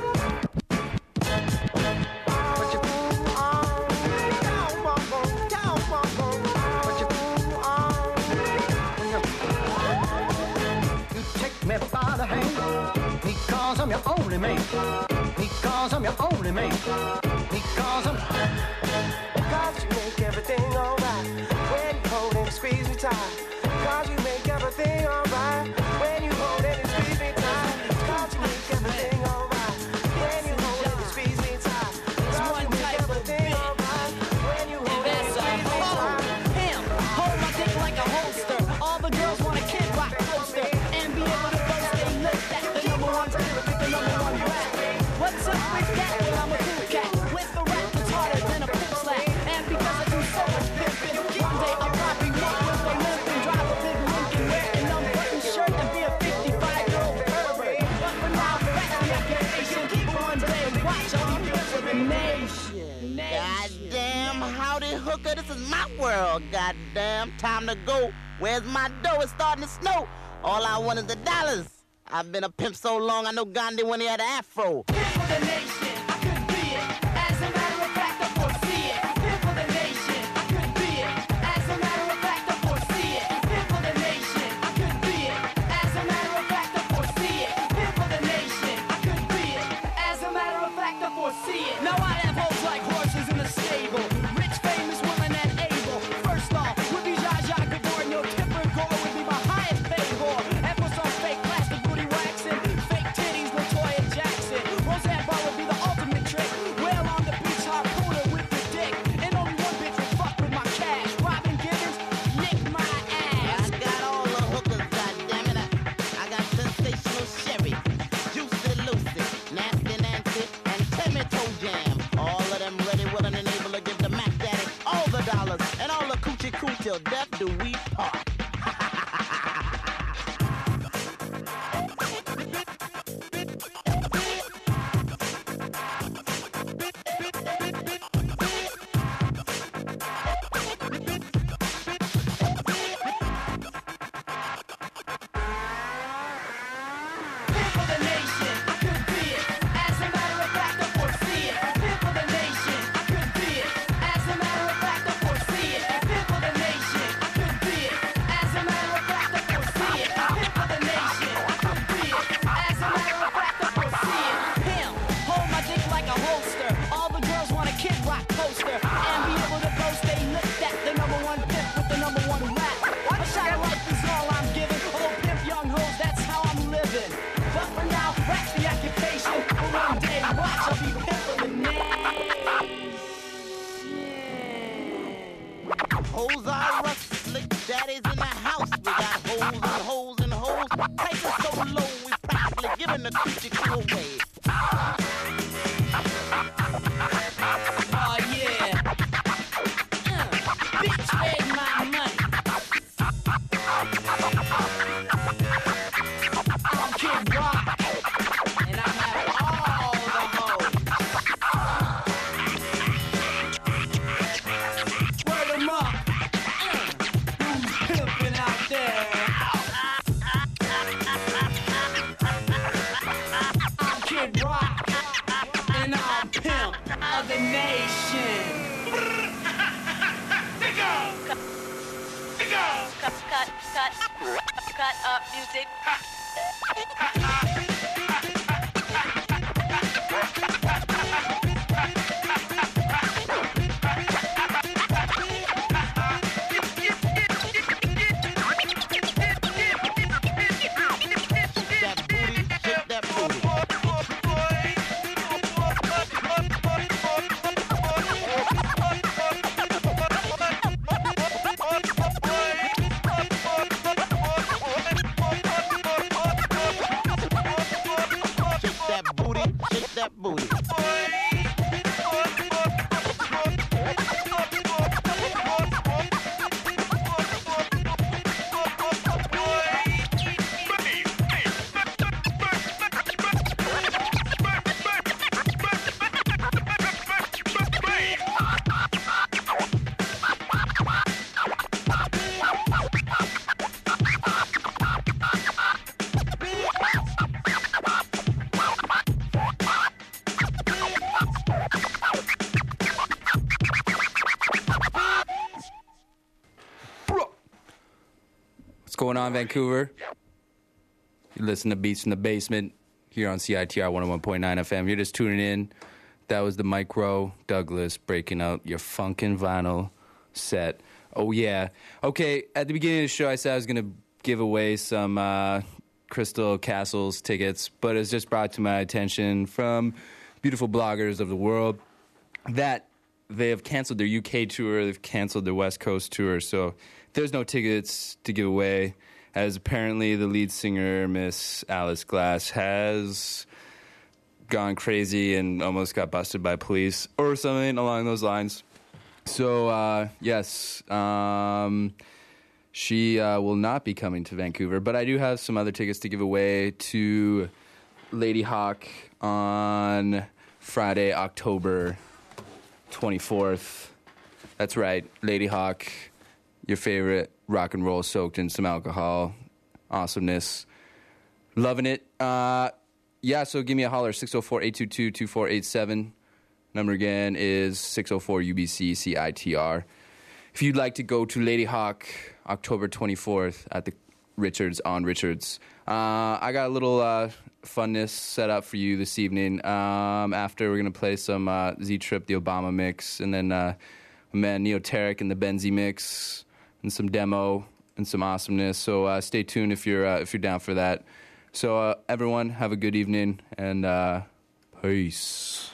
By the hand, because I'm your only mate, because I'm your only mate, because I'm. Cause you make everything alright when you hold and squeeze me tight. Cause you make everything alright when you hold and squeeze me tight. Cause you make everything alright when you hold and squeeze me tight. Cause you make everything alright when you hold and squeeze me tight. Him, hold my dick like a holster. All the girls want a Kid Rock poster and be able to boast they look at the number one, the number one rap. What's up with that? Well, I'm a cool cat. nation. Goddamn, howdy hooker, this is my world. Goddamn, time to go. Where's my dough? It's starting to snow. All I want is the dollars. I've been a pimp so long, I know Gandhi when he had an afro. Pimp for the nation, I could be it. As a matter of fact, I foresee it. Pimp for the nation, I could be it. As a matter of fact, I foresee it. Pimp for the nation, I could be it. As a matter of fact, I foresee it. Pimp for the nation, I could be it. As a matter of fact, I foresee it. Now I have hoes like horses in the stable. Rich, famous, willing, and able. First off, would be Zsa Zsa Gabor, and your tipper gore would be my highest paid whore. And for some fake plastic booty waxing, fake titties, Latoya Jackson. Roseanne Barr would be the ultimate trick. Whale on the beach, harpooner with the dick. And only one bitch would fuck with my cash. Robin Givens, lick my ass. I got all the hookers, goddammit. I, I got sensational Sherry, Juicy Lucy, Nasty Nancy, and Timmy Toe Jam. All of them ready, willing, and able to give the Mac Daddy all the dollars and all the coochie coo till death do we part. Pimp for the nation, I could be it. As a matter of fact, I foresee it. Pimp for the nation, I could be it. As a matter of fact, I foresee it. Pimp for the nation, I could be it. As a matter of fact, I foresee it. Pimp for the nation, I could be it. As a matter of fact, I foresee it. Pimp, hold my dick like a holster. All the girls want a Kid Rock poster and be able to boast they looked at the number one pimp with the number one rap. A shot of life is all I'm giving. Oh, pimp young hoes, that's how I'm living. But for now, that's the occupation. But one day, watch, I'll be pimp for the nation. Hoes are us, slick daddies in the house. We got hoes and hoes and hoes. Prices so low, we practically giving the coochie coo away. Oh yeah. Uh, bitch made my money. I'm Kid Rock, and I have all the hoes. Word 'em up. Uh, who's pimping out there? I'm Kid Rock, and I'm pimp of the nation. Cut, cut, cut, cut up music. That booty. What's going on, Vancouver? You listen to Beats in the Basement here on C I T R one oh one point nine F M. You're just tuning in. That was the Micro Douglas breaking out your funkin' vinyl set. Oh, yeah. Okay, at the beginning of the show, I said I was going to give away some uh, Crystal Castles tickets, but it's just brought to my attention from beautiful bloggers of the world that they have canceled their U K tour, they've canceled their West Coast tour, so there's no tickets to give away, as apparently the lead singer, Miss Alice Glass, has gone crazy and almost got busted by police or something along those lines. So, uh, yes, um, she uh, will not be coming to Vancouver, but I do have some other tickets to give away to Lady Hawk on Friday, October twenty-fourth. That's right, Lady Hawk, your favorite rock and roll soaked in some alcohol. Awesomeness. Loving it. Uh, yeah, so give me a holler, six oh four, eight two two, two four eight seven. Number again is six oh four U B C C I T R. If you'd like to go to Lady Hawk, October twenty-fourth at the Richards on Richards. Uh, I got a little uh, funness set up for you this evening. Um, after, we're going to play some uh, Z-Trip, the Obama mix, and then uh, my man Neoteric and the Benzi mix, and some demo, and some awesomeness. So uh, stay tuned if you're uh, if you're down for that. So uh, everyone, have a good evening, and uh, peace.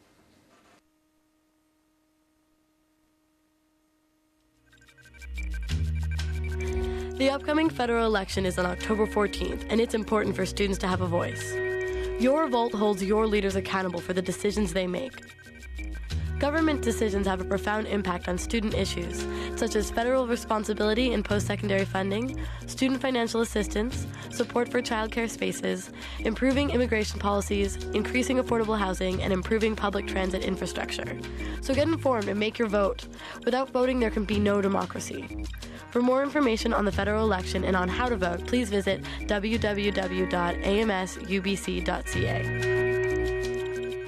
The upcoming federal election is on October fourteenth, and it's important for students to have a voice. Your vote holds your leaders accountable for the decisions they make. Government decisions have a profound impact on student issues, such as federal responsibility in post-secondary funding, student financial assistance, support for childcare spaces, improving immigration policies, increasing affordable housing, and improving public transit infrastructure. So get informed and make your vote. Without voting, there can be no democracy. For more information on the federal election and on how to vote, please visit w w w dot a m s u b c dot c a.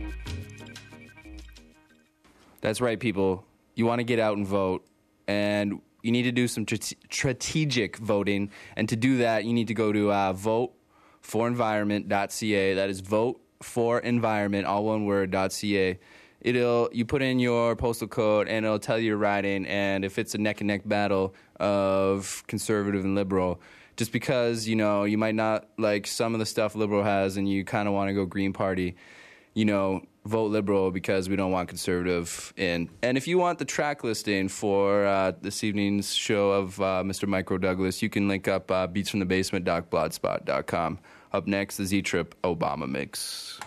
That's right, people. You want to get out and vote, and you need to do some tr- strategic voting. And to do that, you need to go to uh, vote for environment dot c a. That is vote for environment, all one word, .ca. It'll you put in your postal code, and it'll tell you your riding, and if it's a neck and neck battle of conservative and liberal, just because you know you might not like some of the stuff liberal has, and you kind of want to go Green Party, you know, vote liberal because we don't want conservative in. And if you want the track listing for uh, this evening's show of uh, Mister Micro Douglas, you can link up uh, beats from the basement dot blogspot dot com. Up next, the Z-Trip Obama mix.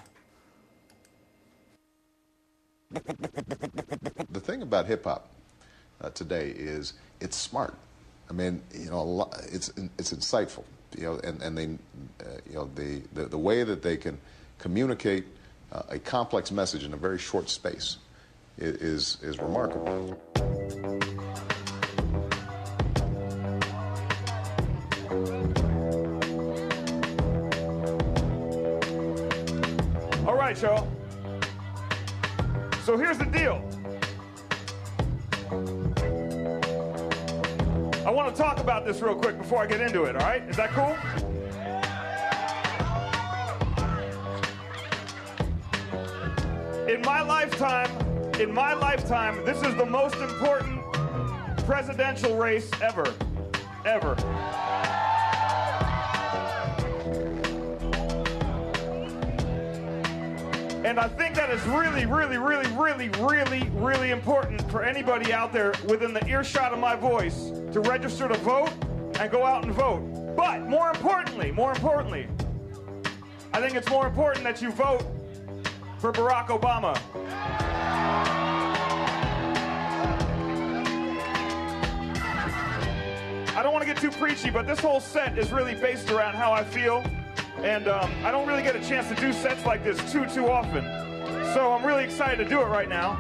The thing about hip-hop uh, today is it's smart. I mean, you know, a lot, it's it's insightful. You know, and and they, uh, you know, the, the the way that they can communicate uh, a complex message in a very short space is is, is remarkable. All right, y'all. So here's the deal. I want to talk about this real quick before I get into it, all right? Is that cool? In my lifetime, in my lifetime, this is the most important presidential race ever, ever. And I think that is really, really, really, really, really, really important for anybody out there within the earshot of my voice to register to vote and go out and vote. But more importantly, more importantly, I think it's more important that you vote for Barack Obama. I don't want to get too preachy, but this whole set is really based around how I feel. And um, I don't really get a chance to do sets like this too, too often. So I'm really excited to do it right now.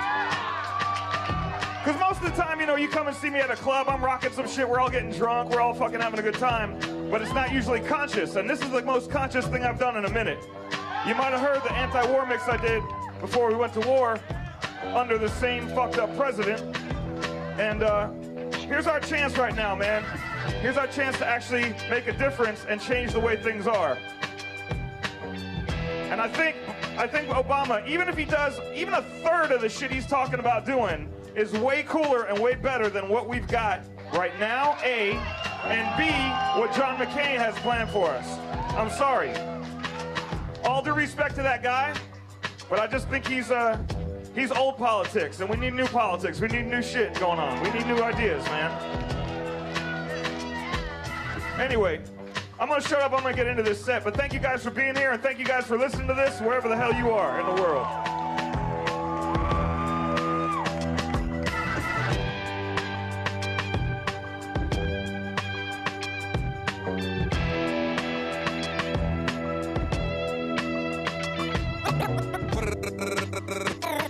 Because most of the time, you know, you come and see me at a club, I'm rocking some shit, we're all getting drunk, we're all fucking having a good time. But it's not usually conscious, and this is the most conscious thing I've done in a minute. You might have heard the anti-war mix I did before we went to war under the same fucked up president. And uh, here's our chance right now, man. Here's our chance to actually make a difference and change the way things are. And I think, I think Obama, even if he does, even a third of the shit he's talking about doing is way cooler and way better than what we've got right now, A, and B, what John McCain has planned for us. I'm sorry. All due respect to that guy, but I just think he's, uh, he's old politics, and we need new politics. We need new shit going on. We need new ideas, man. Anyway, I'm going to shut up. I'm going to get into this set. But thank you guys for being here, and thank you guys for listening to this wherever the hell you are in the world.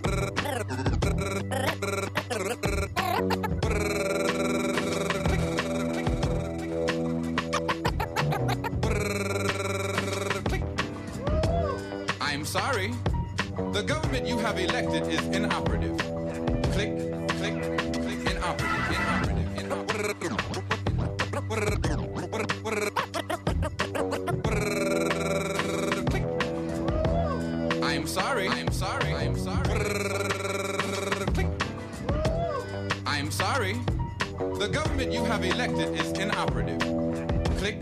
I'm sorry. The government you have elected is inoperative. Click, click, click, inoperative, inoperative, inoperative. I'm sorry, I'm sorry, I'm sorry. I'm sorry. The government you have elected is inoperative. Click.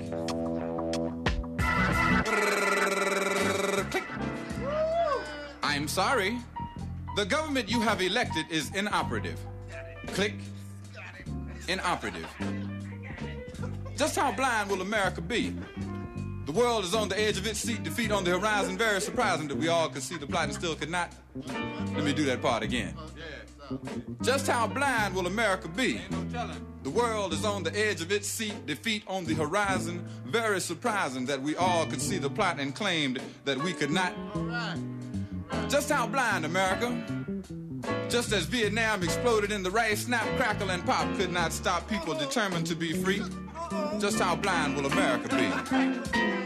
I'm sorry. The government you have elected is inoperative. Click. Inoperative. Just how blind will America be? The world is on the edge of its seat, defeat on the horizon. Very surprising that we all could see the plot and still could not. Let me do that part again. Just how blind will America be? The world is on the edge of its seat, defeat on the horizon. Very surprising that we all could see the plot and claimed that we could not. Just how blind, America? Just as Vietnam exploded in the rice, snap, crackle, and pop could not stop people determined to be free. Just how blind will America be?